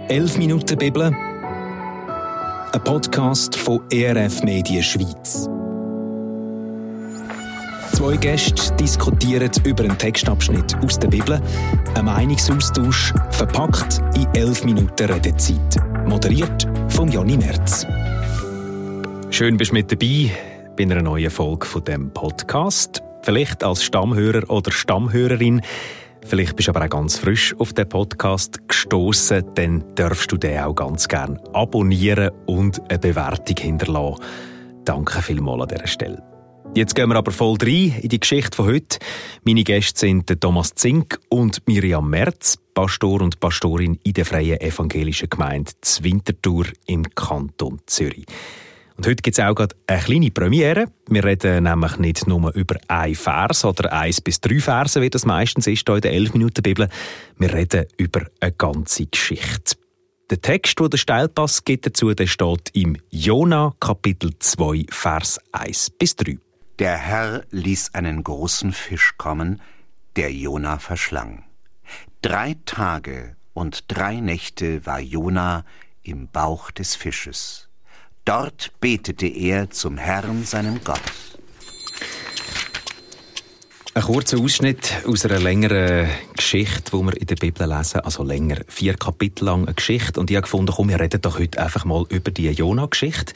11 Minuten Bibel, ein Podcast von ERF Medien Schweiz. Zwei Gäste diskutieren über einen Textabschnitt aus der Bibel, ein Meinungsaustausch verpackt in 11 Minuten Redezeit. Moderiert von Jonny Merz. Schön, bist du mit dabei bei einer neuen Folge von diesem Podcast. Vielleicht als Stammhörer oder Stammhörerin. Vielleicht bist du aber auch ganz frisch auf den Podcast gestossen, dann darfst du den auch ganz gerne abonnieren und eine Bewertung hinterlassen. Danke vielmals an dieser Stelle. Jetzt gehen wir aber voll rein in die Geschichte von heute. Meine Gäste sind Thomas Zink und Miriam Merz, Pastor und Pastorin in der Freien Evangelischen Gemeinde Winterthur im Kanton Zürich. Und heute gibt es auch gerade eine kleine Premiere. Wir reden nämlich nicht nur über einen Vers oder 1 bis 3 Verse, wie das meistens ist hier in der 11 Minuten Bibel. Wir reden über eine ganze Geschichte. Der Text, den der Steilpass gibt dazu, der steht im Jona, Kapitel 2, Vers 1 bis 3. Der Herr ließ einen großen Fisch kommen, der Jona verschlang. 3 Tage und 3 Nächte war Jona im Bauch des Fisches. Dort betete er zum Herrn, seinem Gott. Ein kurzer Ausschnitt aus einer längeren Geschichte, die wir in der Bibel lesen. Also länger, 4 Kapitel lang eine Geschichte. Und ich habe gefunden, komm, wir reden doch heute einfach mal über die Jona-Geschichte.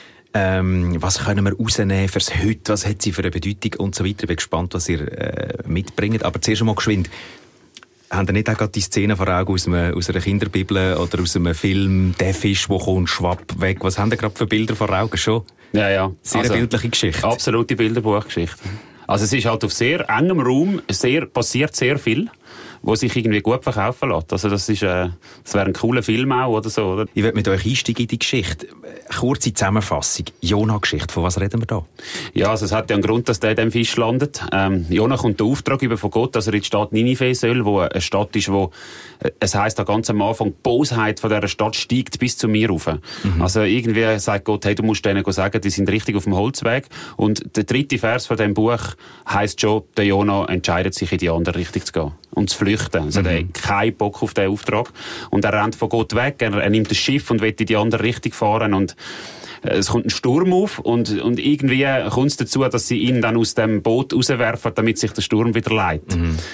Was können wir rausnehmen fürs Heute? Was hat sie für eine Bedeutung? Und so weiter. Ich bin gespannt, was ihr mitbringt. Aber zuerst einmal geschwind. Haben ihr nicht auch gerade die Szene vor Augen aus einer Kinderbibel oder aus einem Film, der Fisch, der kommt, schwapp weg? Was haben ihr gerade für Bilder vor Augen schon? Ja. Sehr eine bildliche Geschichte. Absolute Bilderbuchgeschichte. Also es ist halt auf sehr engem Raum, passiert sehr viel, wo sich irgendwie gut verkaufen lässt. Also das wäre ein cooler Film auch oder so, oder? Ich will mit euch einsteigen in die Geschichte. Kurze Zusammenfassung. Jona-Geschichte, von was reden wir da? Ja, also es hat ja einen Grund, dass der in dem Fisch landet. Jona kommt den Auftrag über von Gott, dass er in die Stadt Ninive soll, wo eine Stadt ist, wo, es heisst da ganz am Anfang, die Bosheit von dieser Stadt steigt bis zu mir rauf. Also irgendwie sagt Gott, hey, du musst denen sagen, die sind richtig auf dem Holzweg. Und der 3. Vers von diesem Buch heisst schon, der Jona entscheidet sich in die andere Richtung zu gehen und zu flüchten. Also er hat keinen Bock auf diesen Auftrag. Und er rennt von Gott weg, er nimmt das Schiff und will in die andere Richtung fahren und es kommt ein Sturm auf und irgendwie kommt es dazu, dass sie ihn dann aus dem Boot rauswerfen, damit sich der Sturm wieder leitet.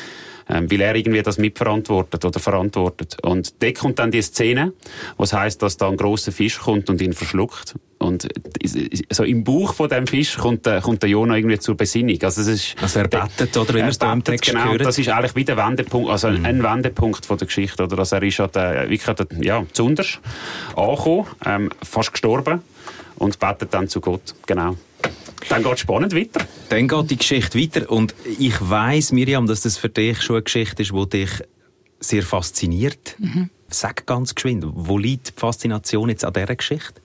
Weil er irgendwie das mitverantwortet oder verantwortet. Und dort kommt dann die Szene, was heisst, dass da ein grosser Fisch kommt und ihn verschluckt. Und so im Bauch von dem Fisch kommt der Jona irgendwie zur Besinnung. Also er betet, oder wie man es da im Text genau, hört. Das ist eigentlich wie der Wendepunkt, also ein Wendepunkt von der Geschichte. Oder? Also er ist wirklich zuunterst angekommen, fast gestorben und betet dann zu Gott. Genau. Dann geht es spannend weiter. Dann geht die Geschichte weiter. Und ich weiss, Miriam, dass das für dich schon eine Geschichte ist, die dich sehr fasziniert. Sag ganz geschwind, wo liegt die Faszination jetzt an dieser Geschichte?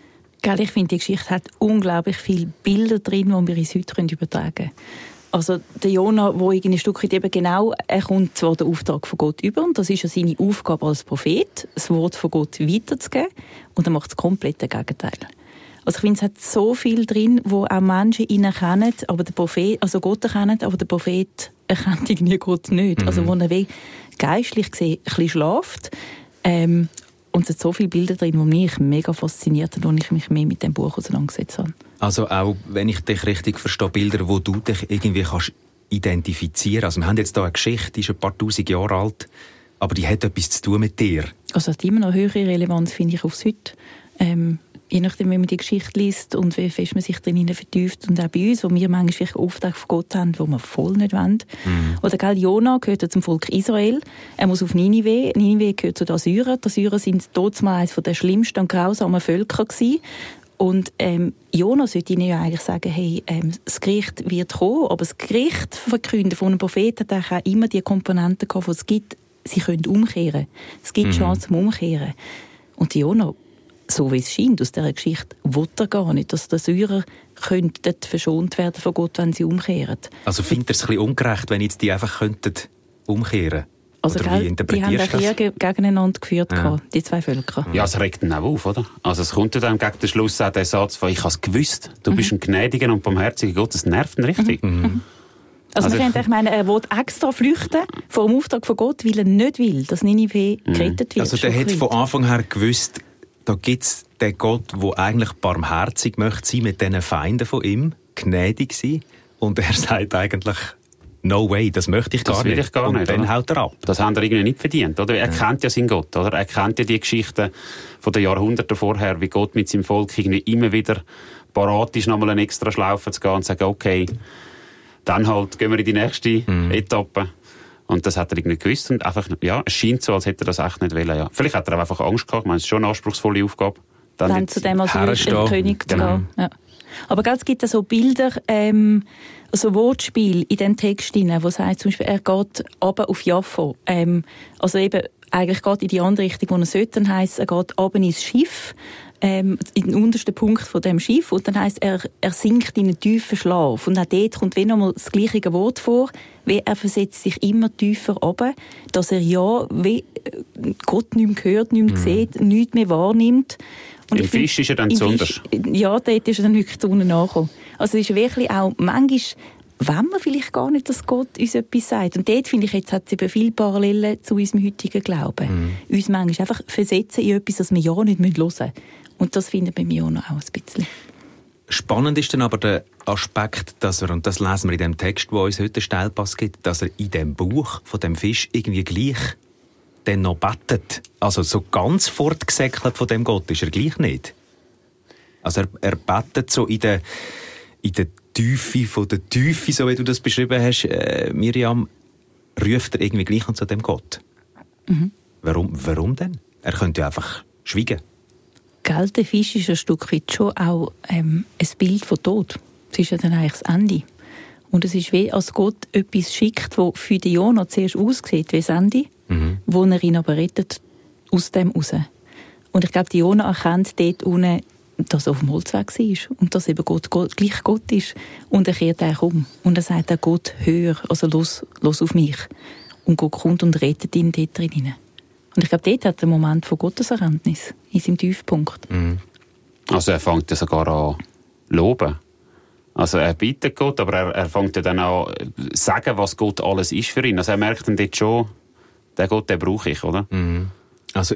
Ich finde, die Geschichte hat unglaublich viele Bilder drin, die wir uns heute übertragen können. Also der Jona, der irgendwie ein Stück weit eben genau, er kommt zwar den Auftrag von Gott über, und das ist ja seine Aufgabe als Prophet, das Wort von Gott weiterzugeben, und er macht das komplette Gegenteil. Also ich finde, es hat so viel drin, wo auch Menschen ihn erkennen, aber der Prophet, also Gott erkennen, aber der Prophet erkennt irgendwie Gott nicht. Also wo er wie geistlich gesehen ein bisschen schläft. Und es hat so viele Bilder drin, die mich mega fasziniert haben, und ich mich mehr mit dem Buch auseinandergesetzt habe. Also auch, wenn ich dich richtig verstehe, Bilder, wo du dich irgendwie kannst identifizieren. Also wir haben jetzt hier eine Geschichte, die ist ein paar tausend Jahre alt, aber die hat etwas zu tun mit dir. Also es hat immer noch höhere Relevanz, finde ich, aufs Heute. Je nachdem, wie man die Geschichte liest und wie fest man sich darin vertieft. Und auch bei uns, wo wir manchmal Auftrag von Gott haben, die wir voll nicht wollen. Oder Jona gehört ja zum Volk Israel. Er muss auf Ninive. Ninive gehört zu den Assyrern. Die Assyrer sind damals eines der schlimmsten und grausamen Völker gewesen. Und Jona sollte ihnen ja eigentlich sagen, hey, das Gericht wird kommen, aber das Gericht verkünden von einem Propheten hat auch immer die Komponenten gehabt, die es gibt, sie können umkehren. Es gibt Chancen zum Umkehren. Und Jona, so wie es scheint aus dieser Geschichte, will er gar nicht, dass die Assyrer dort verschont werden von Gott, wenn sie umkehren. Also findet er es ein bisschen ungerecht, wenn jetzt die einfach umkehren könnten? Also die haben auch Kriege gegeneinander geführt, die 2 Völker. Ja, es regt ihn auch auf, oder? Also es kommt ja dann gegen den Schluss auch der Satz von «Ich habe es gewusst, du bist ein gnädiger und barmherziger Gott», das nervt ihn richtig. Also man könnte meinen, er will extra flüchten vor dem Auftrag von Gott, weil er nicht will, dass Ninive gerettet wird. Also der hat von Anfang her gewusst, da gibt es den Gott, der eigentlich barmherzig möchte sein mit diesen Feinden von ihm, gnädig sein. Und er sagt eigentlich, no way, das möchte ich gar nicht. Das will ich gar nicht. Und dann haut er ab. Das haben er irgendwie nicht verdient, oder? Er kennt ja seinen Gott, oder? Er kennt ja die Geschichten von den Jahrhunderten vorher, wie Gott mit seinem Volk irgendwie immer wieder parat ist, nochmal eine extra Schlaufe zu gehen und zu sagen, okay, dann halt gehen wir in die nächste Etappe. Und das hat er irgendwie gewusst. Und einfach, ja, es scheint so, als hätte er das echt nicht wollen, ja. Vielleicht hat er auch einfach Angst gehabt. Ich meine, es ist schon eine anspruchsvolle Aufgabe. Dann zu dem als König zu gehen. Ja. Aber es gibt ja so Bilder, so Wortspiel in dem Text drin, wo sagt zum Beispiel, er geht runter auf Jaffo. Also eben, eigentlich geht in die andere Richtung, wo er sollte. Dann heisst, er geht runter ins Schiff, in den untersten Punkt von dem Schiff. Und dann heisst, er sinkt in einen tiefen Schlaf. Und auch dort kommt wieder nochmal das gleiche Wort vor, wie er versetzt sich immer tiefer runter, dass er wie Gott nicht mehr hört, nicht mehr sieht, nichts mehr wahrnimmt. Und im Fisch ist er dann besonders. Ja, dort ist er dann wirklich unten angekommen. Also es ist wirklich auch, manchmal wollen wir vielleicht gar nicht, dass Gott uns etwas sagt. Und dort, finde ich, jetzt hat es eben viele Parallelen zu unserem heutigen Glauben. Uns manchmal einfach versetzen in etwas, das wir ja nicht hören müssen. Und das findet bei mir auch noch ein bisschen. Spannend ist dann aber der Aspekt, dass er, und das lesen wir in dem Text, wo uns heute Steilpass gibt, dass er in dem Bauch von dem Fisch irgendwie gleich dann noch betet. Also so ganz fortgesäckelt von dem Gott ist er gleich nicht. Also er betet so in der Tiefe von der Tiefe, so wie du das beschrieben hast, Miriam, ruft er irgendwie gleich an zu dem Gott. Warum denn? Er könnte ja einfach schweigen. Gell, der Fisch ist ein Stück weit schon auch ein Bild von Tod. Das ist ja dann eigentlich das Ende. Und es ist wie, als Gott etwas schickt, das für den Jona zuerst aussieht wie das Ende, wo er ihn aber rettet aus dem raus. Und ich glaube, die Jona erkennt dort unten, dass er auf dem Holzweg war und dass eben Gott gleich Gott ist. Und er kehrt eigentlich um. Und er sagt auch, Gott, hör, also los auf mich. Und Gott kommt und rettet ihn dort drin. Und ich glaube, dort hat er einen Moment von Gotteserkenntnis in seinem Tiefpunkt. Also er fängt ja sogar an loben. Also er bittet Gott, aber er fängt ja dann an sagen, was Gott alles ist für ihn. Also er merkt dann dort schon, den Gott, den brauche ich, oder? Also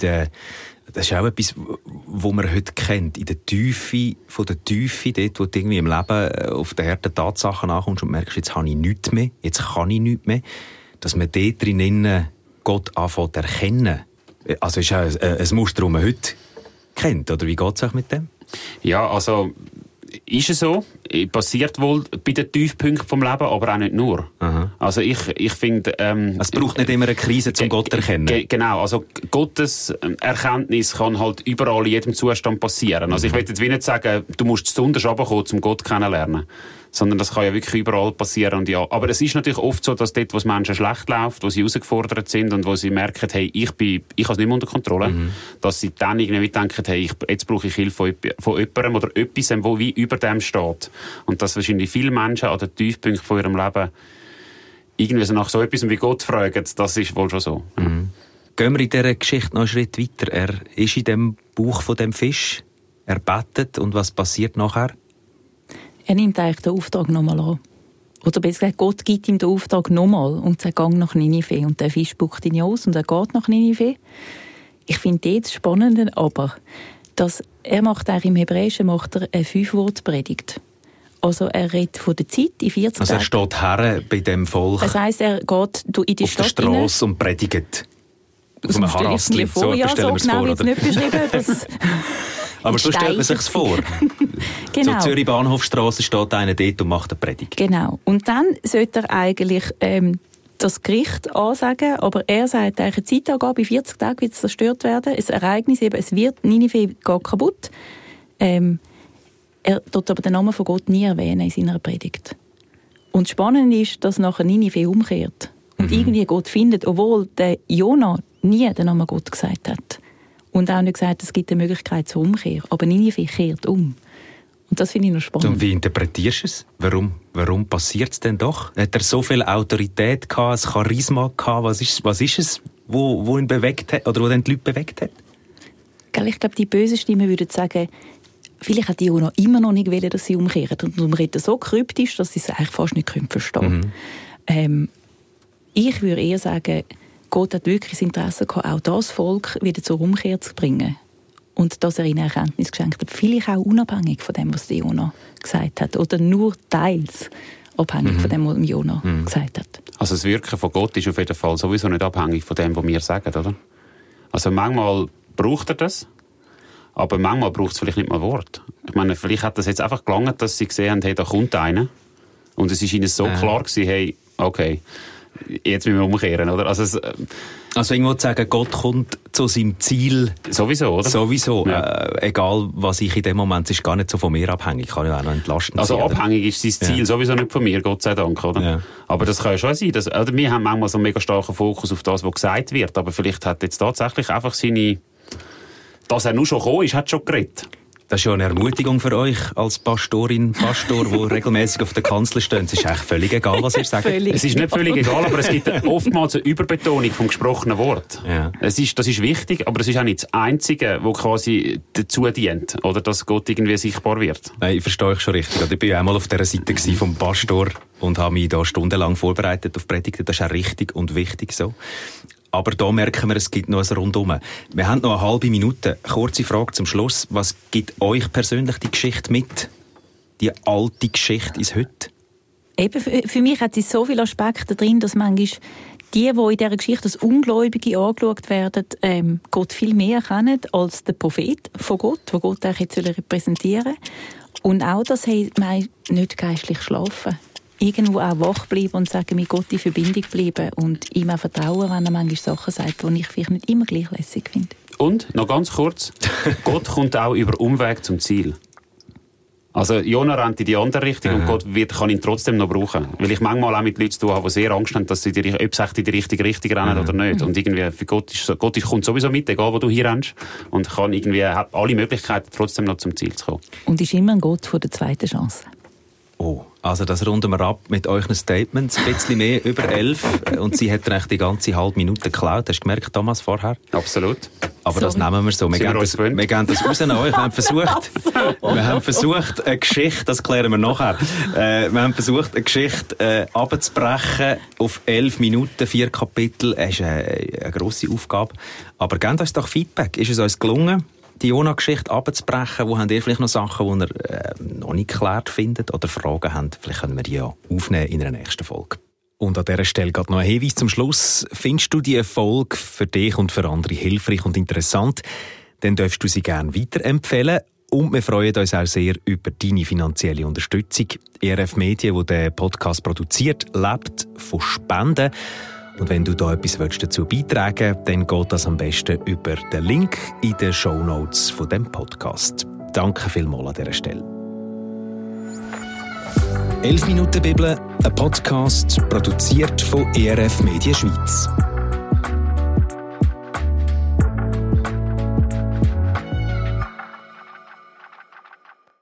das ist auch etwas, was man heute kennt. In der Tiefe, von der Tiefe, dort, wo du irgendwie im Leben auf die harten Tatsachen ankommst und merkst, jetzt habe ich nichts mehr, jetzt kann ich nichts mehr, dass man dort drinnen Gott anfängt zu erkennen. Also ist auch ein Muster, das man heute kennt, oder wie geht es auch mit dem? Ja, also ist es so. Passiert wohl bei den Tiefpunkten vom Leben, aber auch nicht nur. Aha. Also ich finde... es braucht nicht immer eine Krise, um Gott zu erkennen. Genau, also Gottes Erkenntnis kann halt überall in jedem Zustand passieren. Also ich will jetzt nicht sagen, du musst besonders runterkommen, um Gott kennenzulernen. Sondern das kann ja wirklich überall passieren. Und ja, aber es ist natürlich oft so, dass dort, wo es Menschen schlecht läuft, wo sie herausgefordert sind und wo sie merken, hey, ich habe es nicht mehr unter Kontrolle, dass sie dann irgendwie denken, hey, jetzt brauche ich Hilfe von jemandem oder etwas, wo wie über dem steht. Und dass wahrscheinlich viele Menschen an den Tiefpunkten von ihrem Leben irgendwie so nach so etwas wie Gott fragen, das ist wohl schon so. Gehen wir in dieser Geschichte noch einen Schritt weiter. Er ist in dem Bauch von dem Fisch, er betet, und was passiert nachher? Er nimmt eigentlich den Auftrag nochmal an. Oder besser gesagt, Gott gibt ihm den Auftrag nochmal und sagt, gang nach Ninive. Und der Fisch spuckt ihn aus und er geht nach Ninive. Ich finde das Spannende aber, dass er macht eigentlich im Hebräischen eine 5-Wort-Predigt. Also er redet von der Zeit in 40 Tagen. Also er steht her bei dem Volk. Das heisst, er geht in die Stadt auf der Strasse und predigt. Auf einem Harassli. So genau wird es nicht beschrieben. Aber so stellt man sich es vor. Genau. So Zürich Bahnhofstrasse steht einer dort und macht eine Predigt. Genau. Und dann sollte er eigentlich das Gericht ansagen, aber er sagt eigentlich, eine Zeitangabe, in 40 Tagen wird es zerstört werden. Ein Ereignis eben, Ninive geht kaputt. Er tut aber den Namen von Gott nie erwähnen in seiner Predigt. Und spannend ist, dass nachher Ninive umkehrt. Und irgendwie Gott findet, obwohl der Jona nie den Namen Gott gesagt hat. Und auch nicht gesagt, es gibt eine Möglichkeit zur Umkehr. Aber Ninive kehrt um. Und das finde ich noch spannend. Und wie interpretierst du es? Warum passiert es denn doch? Hat er so viel Autorität gehabt, ein Charisma gehabt? Was ist es, wo ihn bewegt hat, oder wo dann die Leute bewegt hat? Ich glaube, die bösen Stimmen würden sagen, vielleicht hat die Jona immer noch nicht wollen, dass sie umkehren. Und darum redet so kryptisch, dass sie es eigentlich fast nicht verstehen können. Ich würde eher sagen, Gott hat wirklich das Interesse gehabt, auch das Volk wieder zur Umkehr zu bringen. Und dass er ihnen Erkenntnis geschenkt hat. Vielleicht auch unabhängig von dem, was die Jona gesagt hat. Oder nur teils abhängig von dem, was Jona gesagt hat. Also das Wirken von Gott ist auf jeden Fall sowieso nicht abhängig von dem, was wir sagen, oder? Also manchmal braucht er das, aber manchmal braucht es vielleicht nicht mal Wort. Ich meine, vielleicht hat das jetzt einfach gelangt, dass sie gesehen haben, hey, da kommt einer. Und es ist ihnen so klar gewesen, hey, okay, jetzt müssen wir umkehren, oder? Also irgendwo zu sagen, Gott kommt zu seinem Ziel. Sowieso, oder? Sowieso. Ja. Egal, was ich in dem Moment, ist gar nicht so von mir abhängig. Kann ja auch noch entlastend sein. Also abhängig oder? Ist sein Ziel sowieso nicht von mir, Gott sei Dank, oder? Ja. Aber das kann ja schon sein. Oder wir haben manchmal so einen mega starken Fokus auf das, was gesagt wird. Aber vielleicht hat jetzt tatsächlich einfach dass er nur schon gekommen ist, hat schon geredet. Das ist ja eine Ermutigung für euch als Pastor, der regelmäßig auf der Kanzel steht. Es ist eigentlich völlig egal, was ihr sagt. Es ist nicht völlig egal, aber es gibt oftmals eine Überbetonung vom gesprochenen Wort. Ja. Das ist wichtig, aber es ist auch nicht das Einzige, was quasi dazu dient, oder dass Gott irgendwie sichtbar wird. Nein, ich verstehe euch schon richtig. Ich war ja einmal auf dieser Seite vom Pastor und habe mich da stundenlang vorbereitet auf Predigten. Das ist auch richtig und wichtig so. Aber da merken wir, es gibt noch ein Rundum. Wir haben noch eine halbe Minute. Kurze Frage zum Schluss. Was gibt euch persönlich die Geschichte mit? Die alte Geschichte ins Heute? Eben, für mich hat es so viele Aspekte drin, dass manchmal die in dieser Geschichte als Ungläubige angeschaut werden, Gott viel mehr kennen als der Prophet von Gott, den Gott jetzt repräsentieren soll. Und auch, dass wir nicht geistlich schlafen. Irgendwo auch wach bleiben und sagen, mit Gott in Verbindung bleiben und ihm auch vertrauen, wenn er manchmal Sachen sagt, die ich vielleicht nicht immer gleich lässig finde. Und, noch ganz kurz, Gott kommt auch über Umweg zum Ziel. Also Jona rennt in die andere Richtung und Gott kann ihn trotzdem noch brauchen. Weil ich manchmal auch mit Leuten zu tun habe, die sehr Angst haben, dass sie ob sie in die richtige Richtung rennen oder nicht. Und irgendwie für Gott kommt sowieso mit, egal wo du hier rennst. Und hat alle Möglichkeiten, trotzdem noch zum Ziel zu kommen. Und ist immer ein Gott von der zweiten Chance. Oh, also das runden wir ab mit euren Statements. Ein bisschen mehr über 11. Und sie hat dann die ganze halbe Minute geklaut. Hast du gemerkt, Thomas, vorher? Absolut. Aber das nehmen wir so. Wir gehen das raus an euch. Wir haben versucht, eine Geschichte, das klären wir nachher. Wir haben versucht, eine Geschichte abzubrechen auf 11 Minuten, 4 Kapitel. Das ist eine grosse Aufgabe. Aber gebt uns doch Feedback. Ist es uns gelungen, die Jona-Geschichte abzubrechen? Wo habt ihr vielleicht noch Sachen, die ihr noch nicht geklärt findet oder Fragen habt? Vielleicht können wir die ja aufnehmen in einer nächsten Folge. Und an dieser Stelle geht noch ein Hinweis zum Schluss. Findest du die Folge für dich und für andere hilfreich und interessant, dann darfst du sie gerne weiterempfehlen. Und wir freuen uns auch sehr über deine finanzielle Unterstützung. ERF Medien, die den Podcast produziert, lebt von Spenden. Und wenn du da etwas dazu beitragen willst, dann geht das am besten über den Link in den Shownotes von dem Podcast. Danke vielmals an dieser Stelle. 11 Minuten Bibel, ein Podcast produziert von ERF Medien Schweiz.